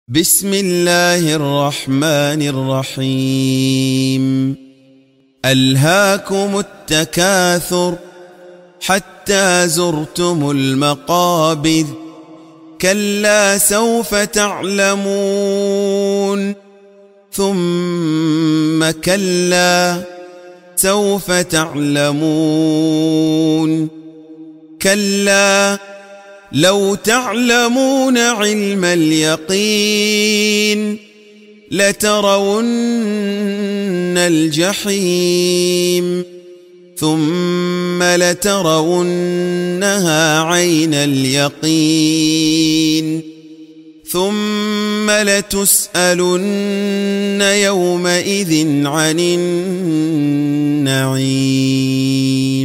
بسم الله الرحمن الرحيم ألهاكم التكاثر حتى زرتم المقابر كلا سوف تعلمون ثم كلا سوف تعلمون كلا لو تعلمون علم اليقين لترون الجحيم ثم لترونها عين اليقين ثم لتسألن يومئذ عن النعيم.